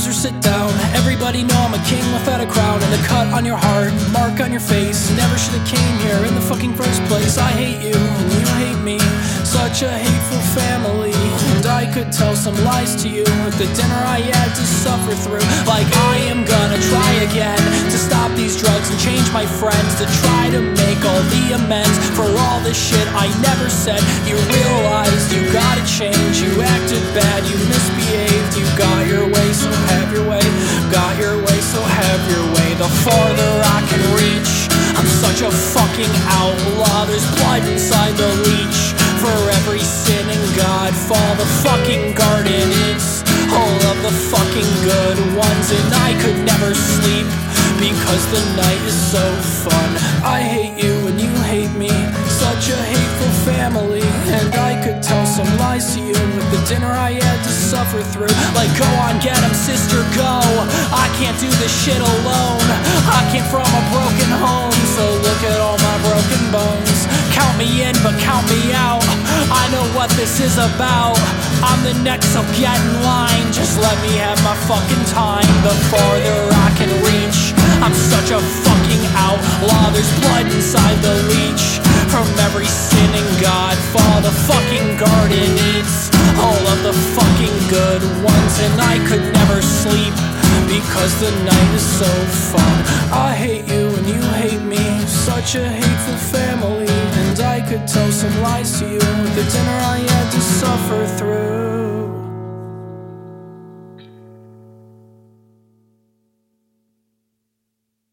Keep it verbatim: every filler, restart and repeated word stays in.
loser, sit down. Everybody know I'm a king without a crown. And the cut on your heart, mark on your face. Never should've came here in the fucking first place. I hate you, and you hate me. Such a hateful family. And I could tell some lies to you with the dinner I had to suffer through. Like I am gonna try again to stop these drugs and change my friends, to try to make all the amends for all the shit I never said. You realized you gotta change. You acted bad, you misbehaved. You got your way, so have your way. Got your way, so have your way. The farther I can reach, I'm such a fucking outlaw. There's blood inside the leech. For every sin in God fall the fucking garden. It's all of the fucking good ones. And I could never sleep because the night is so fun. I hate you and you hate me. Such a hateful family. And I could tell some lies to you with the dinner I had to suffer through. Like go on, get him, sister, go. I can't do this shit alone. I came from a broken home, so look at all my broken bones. Count me in, but count me out. I know what this is about. I'm the next, so get in line. Just let me have my fucking time. The farther I can reach, I'm such a fucking outlaw. There's blood inside the leech. From every sin in God fall the fucking garden eats all of the fucking good ones. And I could never sleep because the night is so fun. I hate you and you hate me. Such a hateful family. And I could tell some lies to you with the dinner I had to suffer through.